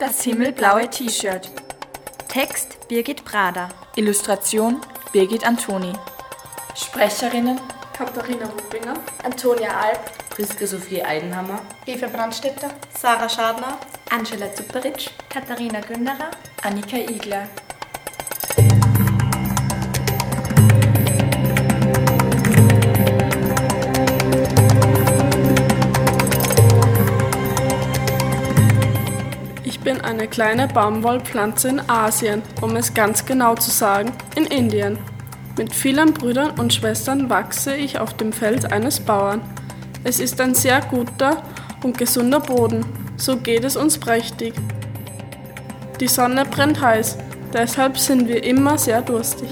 Das himmelblaue T-Shirt. Text Birgit Brader. Illustration Birgit Antoni. Sprecherinnen Katharina Ruppinger, Antonia Alp, Priska Sophie Eidenhammer, Eva Brandstätter, Sarah Schadner, Angela Zuperitsch, Katharina Günderer, Annika Igler. Ich bin eine kleine Baumwollpflanze in Asien, um es ganz genau zu sagen, in Indien. Mit vielen Brüdern und Schwestern wachse ich auf dem Feld eines Bauern. Es ist ein sehr guter und gesunder Boden, so geht es uns prächtig. Die Sonne brennt heiß, deshalb sind wir immer sehr durstig.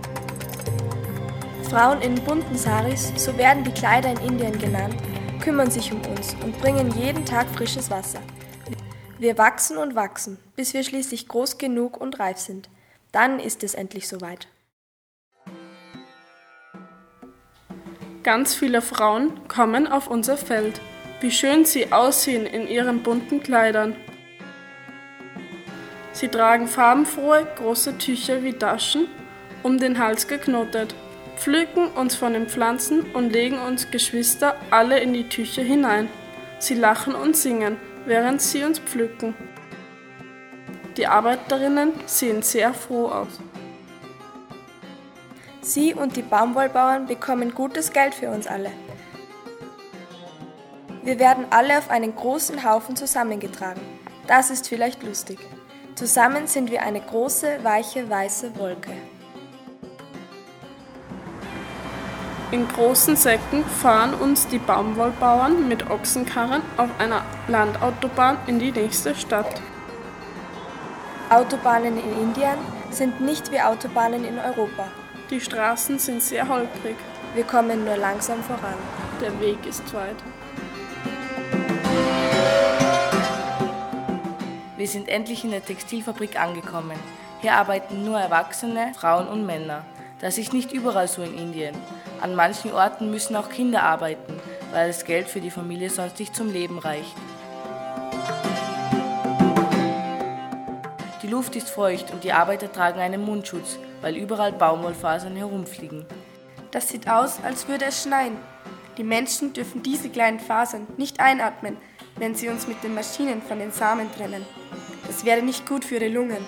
Frauen in bunten Saris, so werden die Kleider in Indien genannt, kümmern sich um uns und bringen jeden Tag frisches Wasser. Wir wachsen und wachsen, bis wir schließlich groß genug und reif sind. Dann ist es endlich soweit. Ganz viele Frauen kommen auf unser Feld. Wie schön sie aussehen in ihren bunten Kleidern. Sie tragen farbenfrohe, große Tücher wie Taschen, um den Hals geknotet, pflücken uns von den Pflanzen und legen uns Geschwister alle in die Tücher hinein. Sie lachen und singen, während sie uns pflücken. Die Arbeiterinnen sehen sehr froh aus. Sie und die Baumwollbauern bekommen gutes Geld für uns alle. Wir werden alle auf einen großen Haufen zusammengetragen. Das ist vielleicht lustig. Zusammen sind wir eine große, weiche, weiße Wolke. In großen Säcken fahren uns die Baumwollbauern mit Ochsenkarren auf einer Landautobahn in die nächste Stadt. Autobahnen in Indien sind nicht wie Autobahnen in Europa. Die Straßen sind sehr holprig. Wir kommen nur langsam voran. Der Weg ist weit. Wir sind endlich in der Textilfabrik angekommen. Hier arbeiten nur Erwachsene, Frauen und Männer. Das ist nicht überall so in Indien. An manchen Orten müssen auch Kinder arbeiten, weil das Geld für die Familie sonst nicht zum Leben reicht. Die Luft ist feucht und die Arbeiter tragen einen Mundschutz, weil überall Baumwollfasern herumfliegen. Das sieht aus, als würde es schneien. Die Menschen dürfen diese kleinen Fasern nicht einatmen, wenn sie uns mit den Maschinen von den Samen trennen. Das wäre nicht gut für ihre Lungen.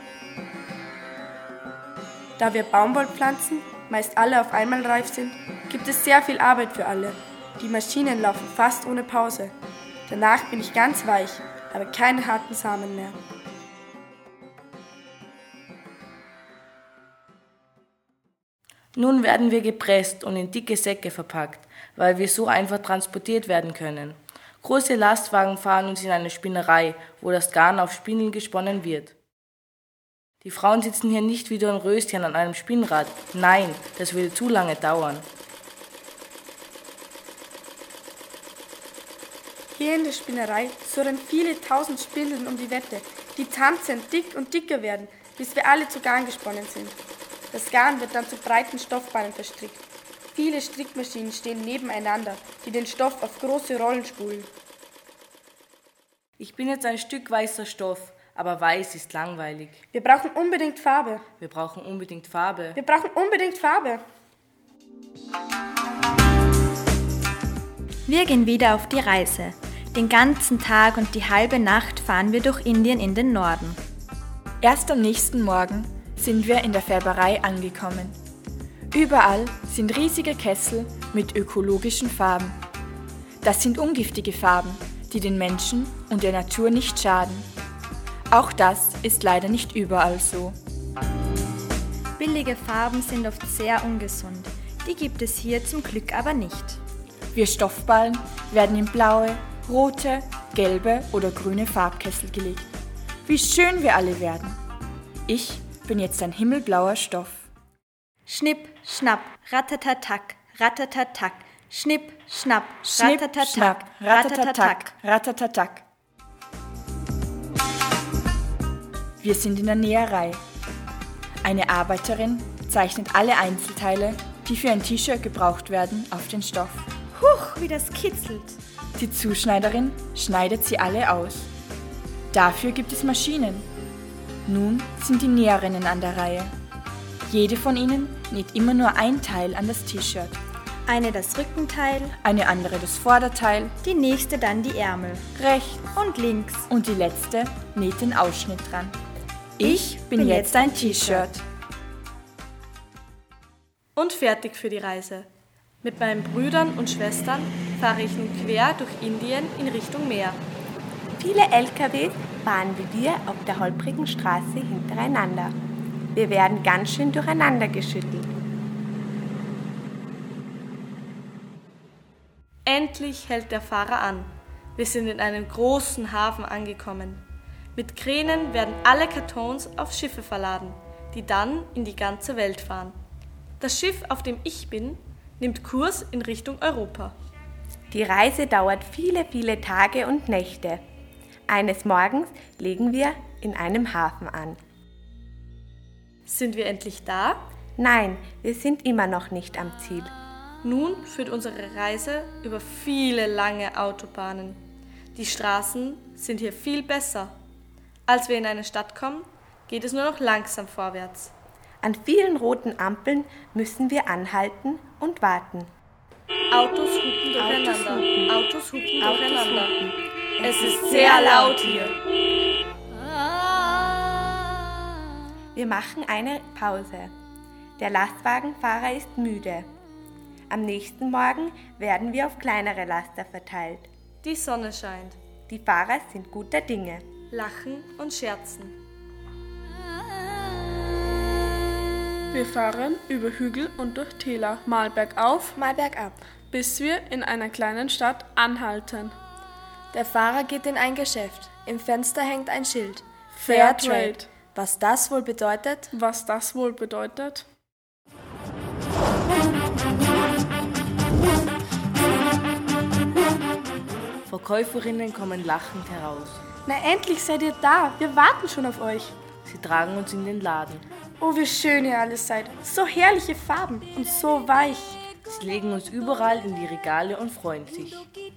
Da wir Baumwollpflanzen meist alle auf einmal reif sind, gibt es sehr viel Arbeit für alle. Die Maschinen laufen fast ohne Pause. Danach bin ich ganz weich, habe keine harten Samen mehr. Nun werden wir gepresst und in dicke Säcke verpackt, weil wir so einfach transportiert werden können. Große Lastwagen fahren uns in eine Spinnerei, wo das Garn auf Spindeln gesponnen wird. Die Frauen sitzen hier nicht wie Dornröschen an einem Spinnrad. Nein, das würde zu lange dauern. Hier in der Spinnerei surren viele tausend Spindeln um die Wette, die tanzen, dick und dicker werden, bis wir alle zu Garn gesponnen sind. Das Garn wird dann zu breiten Stoffbahnen verstrickt. Viele Strickmaschinen stehen nebeneinander, die den Stoff auf große Rollen spulen. Ich bin jetzt ein Stück weißer Stoff, aber weiß ist langweilig. Wir brauchen unbedingt Farbe. Wir brauchen unbedingt Farbe. Wir brauchen unbedingt Farbe. Wir gehen wieder auf die Reise. Den ganzen Tag und die halbe Nacht fahren wir durch Indien in den Norden. Erst am nächsten Morgen sind wir in der Färberei angekommen. Überall sind riesige Kessel mit ökologischen Farben. Das sind ungiftige Farben, die den Menschen und der Natur nicht schaden. Auch das ist leider nicht überall so. Billige Farben sind oft sehr ungesund. Die gibt es hier zum Glück aber nicht. Wir Stoffballen werden in blaue, rote, gelbe oder grüne Farbkessel gelegt. Wie schön wir alle werden. Ich bin jetzt ein himmelblauer Stoff. Schnipp, schnapp, ratatatak, ratatatak. Schnipp, schnapp, Schnipp, ratatatak, schnapp, ratatatak, ratatatak. Wir sind in der Näherei. Eine Arbeiterin zeichnet alle Einzelteile, die für ein T-Shirt gebraucht werden, auf den Stoff. Huch, wie das kitzelt. Die Zuschneiderin schneidet sie alle aus. Dafür gibt es Maschinen. Nun sind die Näherinnen an der Reihe. Jede von ihnen näht immer nur ein Teil an das T-Shirt. Eine das Rückenteil, Eine andere das Vorderteil, die nächste dann die Ärmel. rechts Und links. und die letzte näht den Ausschnitt dran. Ich bin jetzt ein T-Shirt. Und fertig für die Reise. Mit meinen Brüdern und Schwestern fahre ich nun quer durch Indien in Richtung Meer. Viele LKWs fahren wie wir auf der holprigen Straße hintereinander. Wir werden ganz schön durcheinander geschüttelt. Endlich hält der Fahrer an. Wir sind in einem großen Hafen angekommen. Mit Kränen werden alle Kartons auf Schiffe verladen, die dann in die ganze Welt fahren. Das Schiff, auf dem ich bin, nimmt Kurs in Richtung Europa. Die Reise dauert viele, viele Tage und Nächte. Eines Morgens legen wir in einem Hafen an. Sind wir endlich da? Nein, wir sind immer noch nicht am Ziel. Nun führt unsere Reise über viele lange Autobahnen. Die Straßen sind hier viel besser. Als wir in eine Stadt kommen, geht es nur noch langsam vorwärts. An vielen roten Ampeln müssen wir anhalten und warten. Autos hupen durcheinander. Autos hupen durcheinander. Es ist sehr laut hier. Wir machen eine Pause. Der Lastwagenfahrer ist müde. Am nächsten Morgen werden wir auf kleinere Laster verteilt. Die Sonne scheint. Die Fahrer sind guter Dinge. Lachen und scherzen. Wir fahren über Hügel und durch Täler, mal bergauf, Mal bergab. bis wir in einer kleinen Stadt anhalten. Der Fahrer geht in ein Geschäft. Im Fenster hängt ein Schild. Fair Trade. Was das wohl bedeutet? Was das wohl bedeutet? Verkäuferinnen kommen lachend heraus. Na endlich seid ihr da. Wir warten schon auf euch. Sie tragen uns in den Laden. Oh, wie schön ihr alles seid. So herrliche Farben und so weich. Sie legen uns überall in die Regale und freuen sich.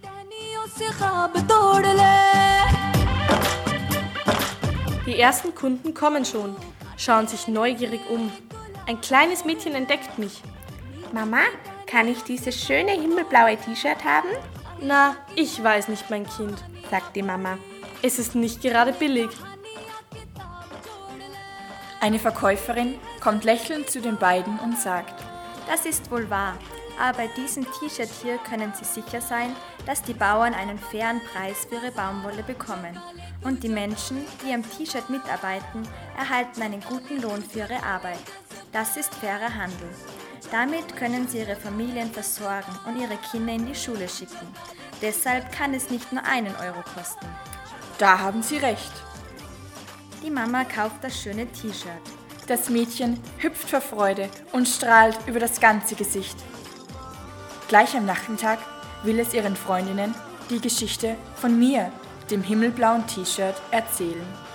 Die ersten Kunden kommen schon, schauen sich neugierig um. Ein kleines Mädchen entdeckt mich. Mama, kann ich dieses schöne himmelblaue T-Shirt haben? Na, ich weiß nicht, mein Kind. Sagt die Mama. Es ist nicht gerade billig. Eine Verkäuferin kommt lächelnd zu den beiden und sagt: Das ist wohl wahr, aber bei diesem T-Shirt hier können Sie sicher sein, dass die Bauern einen fairen Preis für ihre Baumwolle bekommen. Und die Menschen, die am T-Shirt mitarbeiten, erhalten einen guten Lohn für ihre Arbeit. Das ist fairer Handel. Damit können sie ihre Familien versorgen und ihre Kinder in die Schule schicken. Deshalb kann es nicht nur einen Euro kosten. Da haben Sie recht. Die Mama kauft das schöne T-Shirt. Das Mädchen hüpft vor Freude und strahlt über das ganze Gesicht. Gleich am Nachmittag will es ihren Freundinnen die Geschichte von mir, dem himmelblauen T-Shirt, erzählen.